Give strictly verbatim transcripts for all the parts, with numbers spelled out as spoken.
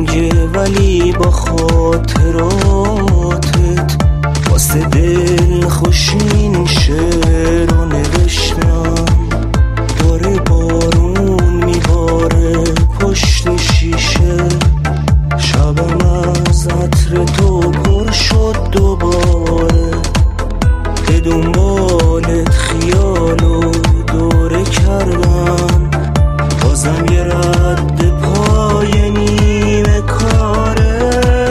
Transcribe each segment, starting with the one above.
تنگه ولی با خاطراتت واسه دل خوشین شعر رو نوشتم. داره بارون میباره پشت شیشه، شبم از عطر تو پر شد دوباره. به دنبالت خیالو دوره کردم، بازم یه رد پای نیمه کاره.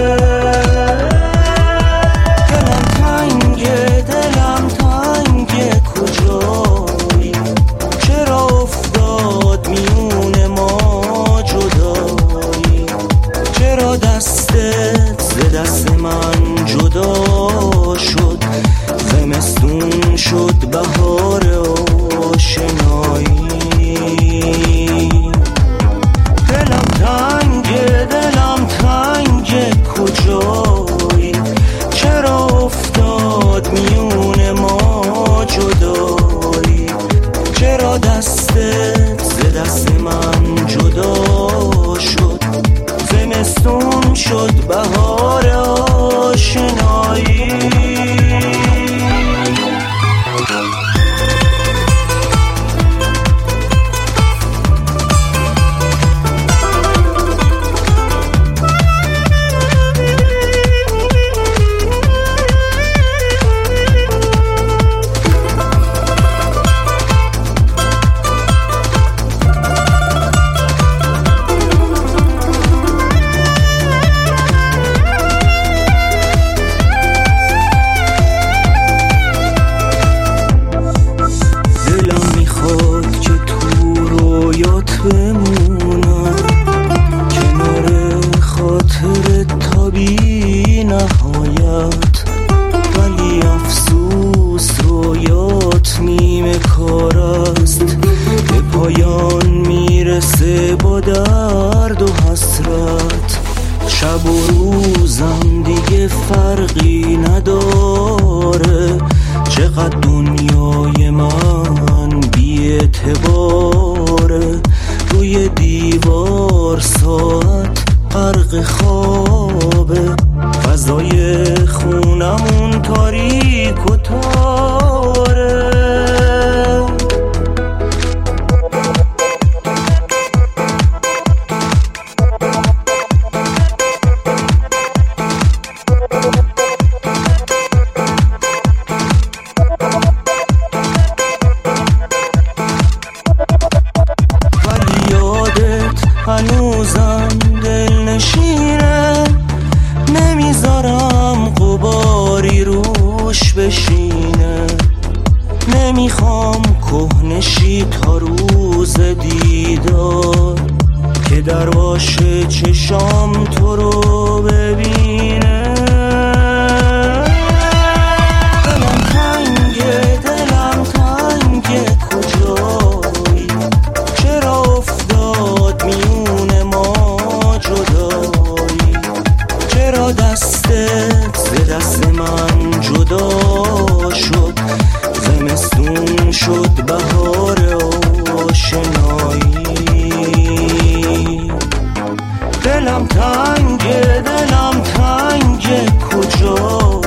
دلم تنگه دلم تنگه کجایی، چرا افتاد میون ما جدایی، چرا دستت ز دست من جدا شد، زمستون شد بهار آشنایی. دلم تنگه دلم تنگه کجایی، چرا افتاد میون ما جدایی، چرا دستت ز دست من جدا شد، زمستون شد بهار آشنایی. بمونم کنار خاطر تا بی نهایت، ولی افسوس رویات نیمه کار است. به پایان میرسه با درد و حسرت، شب و روزم دیگه فرقی نداره. چقدر دنیای من بی اعتباره، روی دیوار ساعت غرق خوابه، فضای خونمون تاریک و تاره. هنوزم دل نشینه، نمیذارم غباری روش بشینه. نمیخوام کهنشی تا روز دیدار، که درواشه چشام تو رو ببینه. دلم تنگه دلم تنگه کجایی، چرا افتاد میون ما جدایی، چرا دستت ز دست من جدا شد، زمستون شد بهار آشنایی. دلم تنگه دلم تنگه کجایی،